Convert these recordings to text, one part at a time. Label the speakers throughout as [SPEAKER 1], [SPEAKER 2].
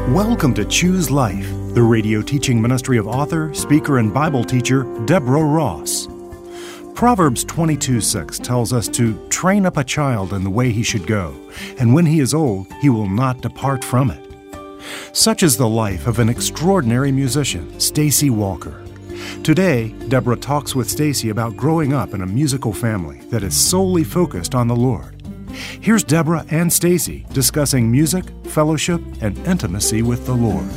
[SPEAKER 1] Welcome to Choose Life, the radio teaching ministry of author, speaker, and Bible teacher Deborah Ross. Proverbs 22:6 tells us to train up a child in the way he should go, and when he is old, he will not depart from it. Such is the life of an extraordinary musician, Stacy Walker. Today, Deborah talks with Stacy about growing up in a musical family that is solely focused on the Lord. Here's Deborah and Stacy discussing music, fellowship, and intimacy with the Lord.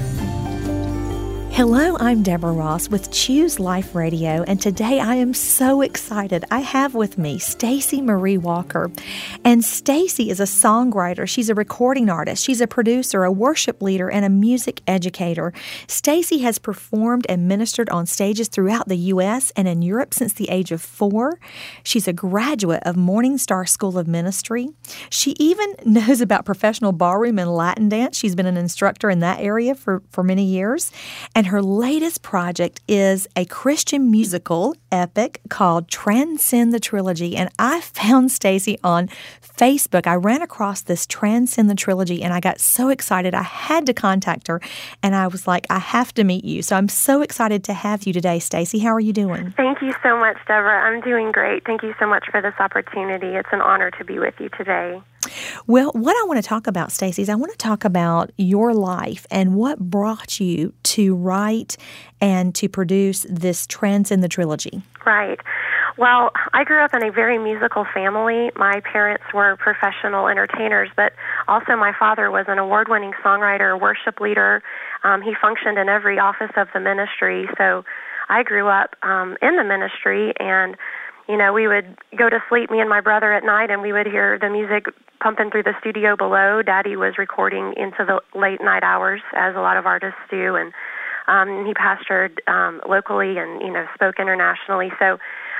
[SPEAKER 2] Hello, I'm Deborah Ross with Choose Life Radio, and today I am so excited. I have with me Stacy Marie Walker, and Stacy is a songwriter. She's a recording artist. She's a producer, a worship leader, and a music educator. Stacy has performed and ministered on stages throughout the U.S. and in Europe since the age of 4. She's a graduate of Morning Star School of Ministry. She even knows about professional ballroom and Latin dance. She's been an instructor in that area for many years. And her latest project is a Christian musical epic called Transcend the Trilogy. And I found Stacy on Facebook. I ran across this Transcend the Trilogy, and I got so excited. I had to contact her, and I was like, I have to meet you. So I'm so excited to have you today, Stacy. How are you doing?
[SPEAKER 3] Thank you so much, Deborah. I'm doing great. Thank you so much for this opportunity. It's an honor to be with you today.
[SPEAKER 2] Well, what I want to talk about, Stacy, is I want to talk about your life and what brought you to write and to produce this Transcend the Trilogy.
[SPEAKER 3] Right. Well, I grew up in a very musical family. My parents were professional entertainers, but also my father was an award-winning songwriter, worship leader. He functioned in every office of the ministry. So I grew up in the ministry, and we would go to sleep, me and my brother, at night, and we would hear the music pumping through the studio below. Daddy was recording into the late night hours, as a lot of artists do, and he pastored locally and, spoke internationally. So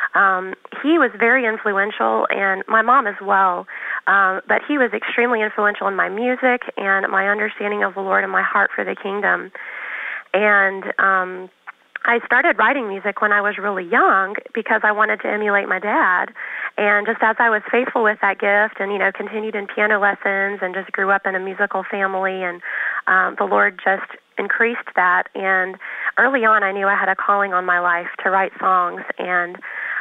[SPEAKER 3] he was very influential, and my mom as well, but he was extremely influential in my music and my understanding of the Lord and my heart for the kingdom. And I started writing music when I was really young because I wanted to emulate my dad. And just as I was faithful with that gift and, continued in piano lessons and just grew up in a musical family, and the Lord just increased that. And early on, I knew I had a calling on my life to write songs, and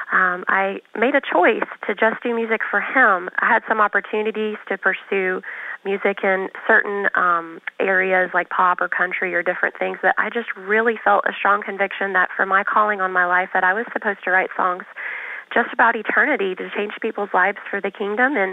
[SPEAKER 3] I made a choice to just do music for Him. I had some opportunities to pursue music in certain areas like pop or country or different things, that I just really felt a strong conviction that for my calling on my life that I was supposed to write songs just about eternity, to change people's lives for the kingdom, and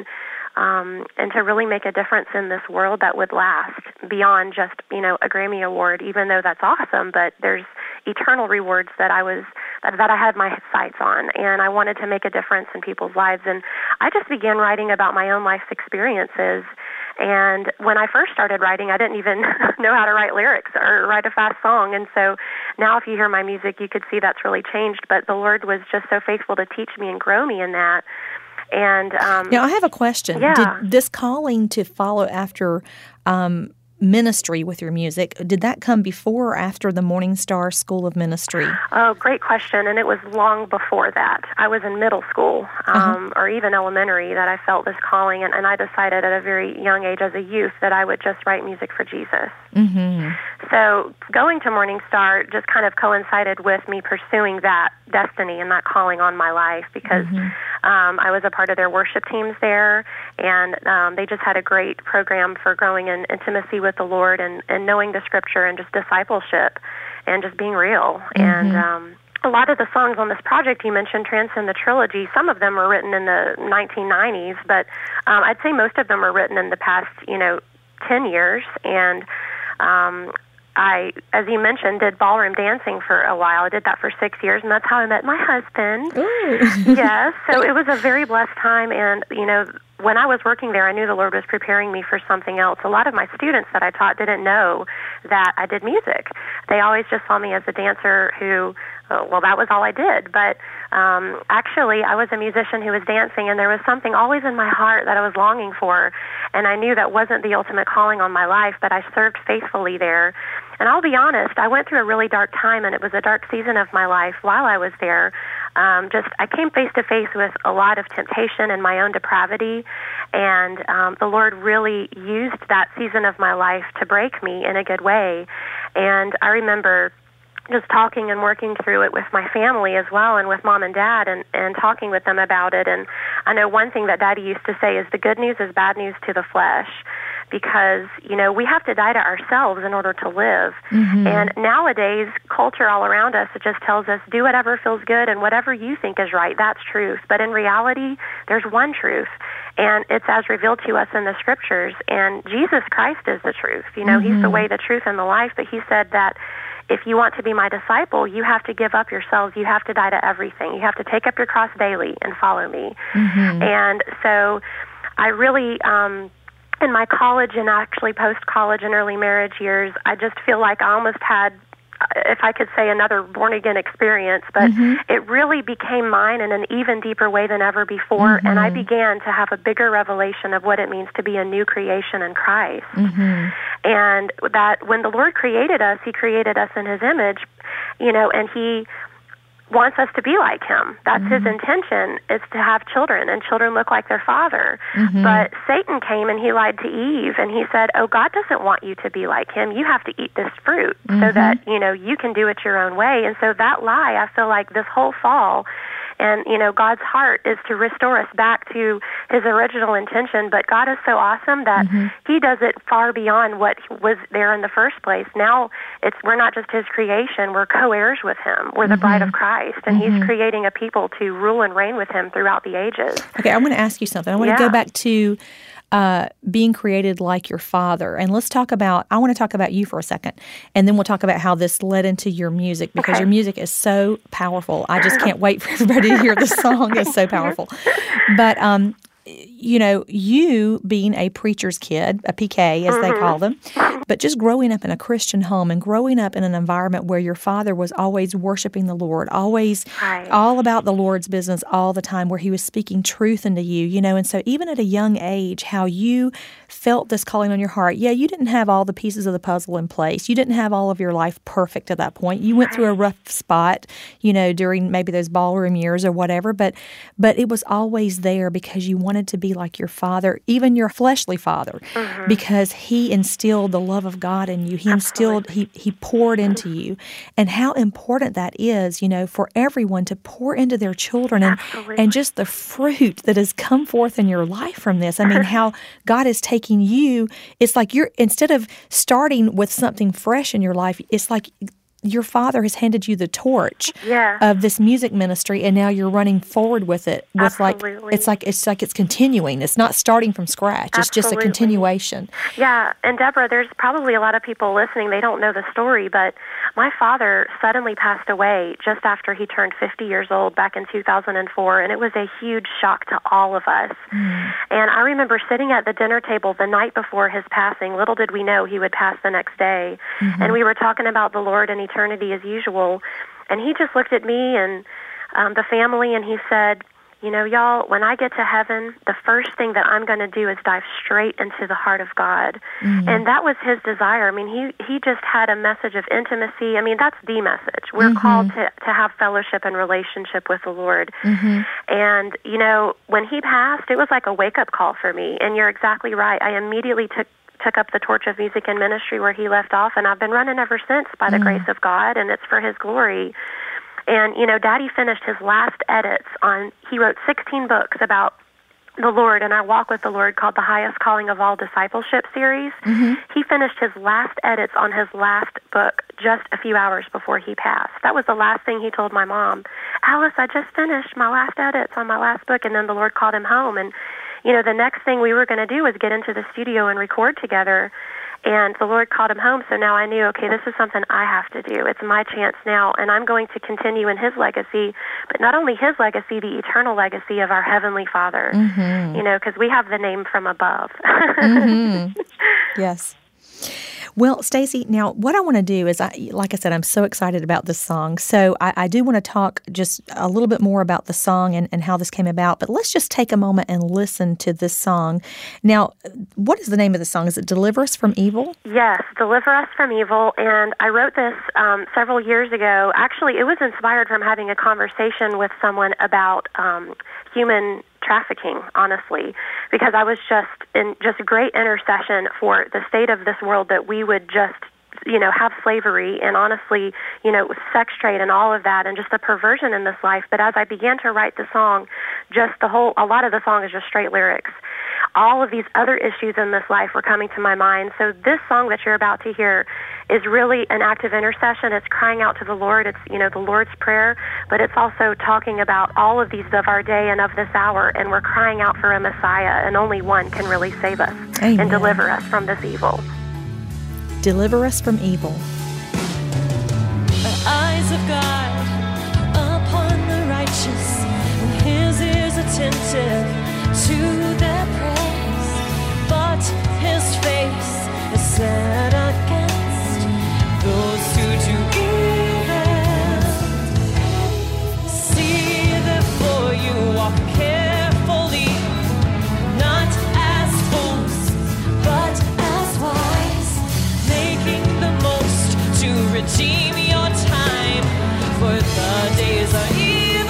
[SPEAKER 3] to really make a difference in this world that would last beyond just, a Grammy Award, even though that's awesome, but there's eternal rewards that I had my sights on, and I wanted to make a difference in people's lives. And I just began writing about my own life's experiences. And when I first started writing, I didn't even know how to write lyrics or write a fast song. And so now if you hear my music, you could see that's really changed. But the Lord was just so faithful to teach me and grow me in that. And
[SPEAKER 2] now I have a question.
[SPEAKER 3] Yeah.
[SPEAKER 2] Did this calling to follow after ministry with your music, did that come before or after the Morning Star School of Ministry?
[SPEAKER 3] Oh, great question. And it was long before that. I was in middle school or even elementary that I felt this calling, and I decided at a very young age as a youth that I would just write music for Jesus.
[SPEAKER 2] Mm-hmm.
[SPEAKER 3] So going to Morning Star just kind of coincided with me pursuing that destiny and that calling on my life, because I was a part of their worship teams there, and they just had a great program for growing in intimacy with the Lord and knowing the Scripture and just discipleship and just being real. And a lot of the songs on this project you mentioned, Transcend the Trilogy, some of them were written in the 1990s, but I'd say most of them were written in the past, 10 years. And I, as you mentioned, did ballroom dancing for a while. I did that for 6 years, and that's how I met my husband. Yes, so it was a very blessed time, and, when I was working there, I knew the Lord was preparing me for something else. A lot of my students that I taught didn't know that I did music. They always just saw me as a dancer who, that was all I did. But actually, I was a musician who was dancing, and there was something always in my heart that I was longing for, and I knew that wasn't the ultimate calling on my life, but I served faithfully there. And I'll be honest, I went through a really dark time, and it was a dark season of my life while I was there. I came face to face with a lot of temptation and my own depravity, and the Lord really used that season of my life to break me in a good way. And I remember just talking and working through it with my family as well, and with Mom and Dad, and talking with them about it. And I know one thing that Daddy used to say is the good news is bad news to the flesh, because, we have to die to ourselves in order to live. Mm-hmm. And nowadays, culture all around us, it just tells us, do whatever feels good and whatever you think is right, that's truth. But in reality, there's one truth, and it's as revealed to us in the Scriptures. And Jesus Christ is the truth. Mm-hmm. He's the way, the truth, and the life. But he said that if you want to be my disciple, you have to give up yourselves. You have to die to everything. You have to take up your cross daily and follow me. Mm-hmm. And so I really, in my college and actually post-college and early marriage years, I just feel like I almost had, if I could say, another born-again experience, but it really became mine in an even deeper way than ever before, and I began to have a bigger revelation of what it means to be a new creation in Christ. And that when the Lord created us, he created us in his image, and he wants us to be like him. That's his intention, is to have children, and children look like their father. But Satan came and he lied to Eve, and he said, oh, God doesn't want you to be like him. You have to eat this fruit so that, you can do it your own way. And so that lie, I feel like this whole fall, and, God's heart is to restore us back to his original intention. But God is so awesome that he does it far beyond what was there in the first place. Now we're not just his creation, we're co-heirs with him. We're the bride of Christ, and he's creating a people to rule and reign with him throughout the ages.
[SPEAKER 2] Okay, I want to ask you something. I want to go back to being created like your father. And I want to talk about you for a second, and then we'll talk about how this led into your music, because your music is so powerful. I just can't wait for everybody to hear the song. It's so powerful. But, you being a preacher's kid, a PK as they call them, but just growing up in a Christian home and growing up in an environment where your father was always worshiping the Lord, always all about the Lord's business all the time, where he was speaking truth into you, and so even at a young age, how you felt this calling on your heart. Yeah, you didn't have all the pieces of the puzzle in place. You didn't have all of your life perfect at that point. You went through a rough spot, during maybe those ballroom years or whatever, but it was always there because you wanted to be like your father, even your fleshly father, because he instilled the love of God in you. He instilled, he poured into you. And how important that is, for everyone to pour into their children, and just the fruit that has come forth in your life from this. I mean, how God is taking you, it's like instead of starting with something fresh in your life, it's like your father has handed you the torch of this music ministry, and now you're running forward with it. With it's continuing. It's not starting from scratch. It's just a continuation.
[SPEAKER 3] Yeah, and Deborah, there's probably a lot of people listening. They don't know the story, but my father suddenly passed away just after he turned 50 years old back in 2004, and it was a huge shock to all of us. And I remember sitting at the dinner table the night before his passing. Little did we know he would pass the next day, and we were talking about the Lord and eternity as usual, and he just looked at me and the family, and he said, y'all, when I get to heaven, the first thing that I'm going to do is dive straight into the heart of God. And that was his desire. I mean, he just had a message of intimacy. I mean, that's the message. We're called to have fellowship and relationship with the Lord. And, when he passed, it was like a wake-up call for me. And you're exactly right. I immediately took up the torch of music and ministry where he left off, and I've been running ever since by the grace of God, and it's for his glory. And, Daddy finished his last edits he wrote 16 books about the Lord and our walk with the Lord, called The Highest Calling of All Discipleship series. He finished his last edits on his last book just a few hours before he passed. That was the last thing he told my mom. Alice, I just finished my last edits on my last book, and then the Lord called him home. And, the next thing we were going to do was get into the studio and record together. And the Lord called him home, so now I knew, okay, this is something I have to do. It's my chance now, and I'm going to continue in his legacy, but not only his legacy, the eternal legacy of our Heavenly Father, because we have the name from above.
[SPEAKER 2] Yes. Well, Stacy, now what I want to do is, like I said, I'm so excited about this song. So I do want to talk just a little bit more about the song and how this came about. But let's just take a moment and listen to this song. Now, what is the name of the song? Is it Deliver Us from Evil?
[SPEAKER 3] Yes, Deliver Us from Evil. And I wrote this several years ago. Actually, it was inspired from having a conversation with someone about human trafficking, honestly, because I was just in just great intercession for the state of this world, that we would just, have slavery and honestly, sex trade and all of that, and just the perversion in this life. But as I began to write the song, a lot of the song is just straight lyrics. All of these other issues in this life were coming to my mind. So this song that you're about to hear is really an act of intercession. It's crying out to the Lord. It's, the Lord's Prayer, but it's also talking about all of these of our day and of this hour, and we're crying out for a Messiah, and only one can really save us.
[SPEAKER 2] Amen.
[SPEAKER 3] And deliver us from this evil.
[SPEAKER 2] Deliver us from evil.
[SPEAKER 4] The eyes of God upon the righteous, and His ears attentive to their praise, but His face is set against those who do evil. See, therefore, you walk carefully, not as fools, but as wise, making the most to redeem your time, for the days are evil.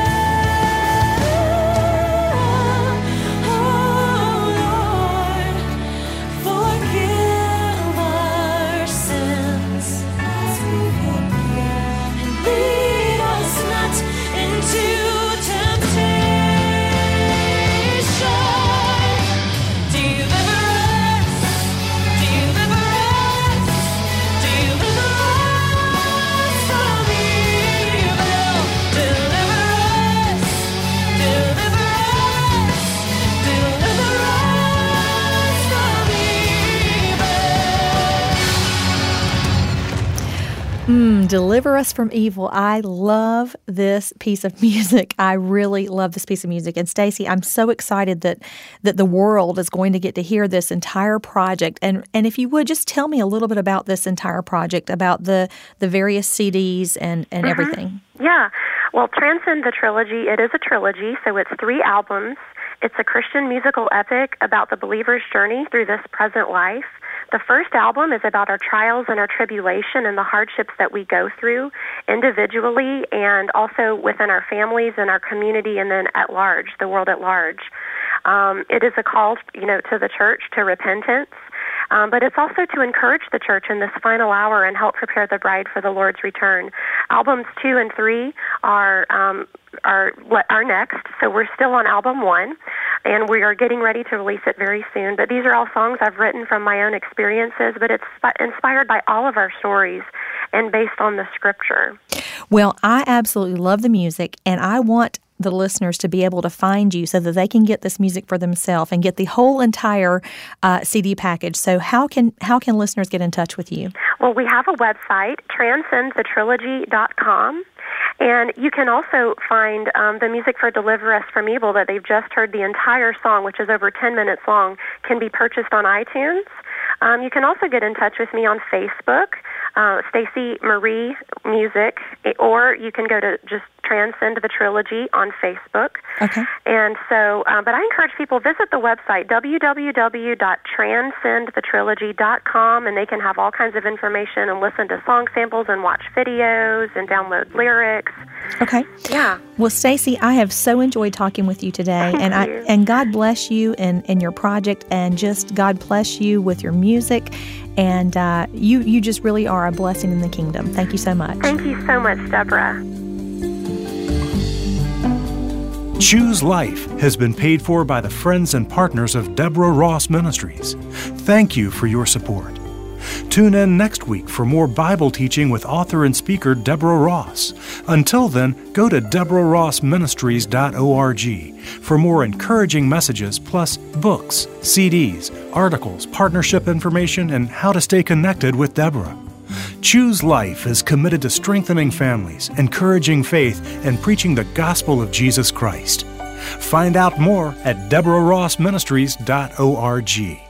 [SPEAKER 2] Deliver us from evil. I love this piece of music. I really love this piece of music. And Stacy, I'm so excited that the world is going to get to hear this entire project. And if you would, just tell me a little bit about this entire project, about the various CDs and everything.
[SPEAKER 3] Yeah. Well, Transcend the Trilogy, it is a trilogy, so it's 3 albums. It's a Christian musical epic about the believer's journey through this present life. The first album is about our trials and our tribulation and the hardships that we go through individually and also within our families and our community, and then at large, the world at large. It is a call, to the church to repentance, but it's also to encourage the church in this final hour and help prepare the bride for the Lord's return. Albums 2 and 3 are next, so we're still on album 1, and we are getting ready to release it very soon. But these are all songs I've written from my own experiences, but it's inspired by all of our stories and based on the Scripture.
[SPEAKER 2] Well, I absolutely love the music, and I want the listeners to be able to find you so that they can get this music for themselves and get the whole entire CD package. So how can listeners get in touch with you?
[SPEAKER 3] Well, we have a website, transcendthetrilogy.com. And you can also find the music for Deliver Us from Evil that they've just heard. The entire song, which is over 10 minutes long, can be purchased on iTunes. You can also get in touch with me on Facebook, Stacy Marie Music, or you can go to just Transcend the Trilogy on Facebook.
[SPEAKER 2] Okay.
[SPEAKER 3] And so, but I encourage people, visit the website, www.transcendthetrilogy.com, and they can have all kinds of information and listen to song samples and watch videos and download lyrics.
[SPEAKER 2] Okay.
[SPEAKER 3] Yeah.
[SPEAKER 2] Well, Stacy, I have so enjoyed talking with you today, and God bless you in your project, and just God bless you with your music, and you just really are a blessing in the kingdom. Thank you so much.
[SPEAKER 3] Thank you so much, Deborah.
[SPEAKER 1] Choose Life has been paid for by the friends and partners of Deborah Ross Ministries. Thank you for your support. Tune in next week for more Bible teaching with author and speaker Deborah Ross. Until then, go to DeborahRossMinistries.org for more encouraging messages, plus books, CDs, articles, partnership information, and how to stay connected with Deborah. Choose Life is committed to strengthening families, encouraging faith, and preaching the gospel of Jesus Christ. Find out more at DeborahRossMinistries.org.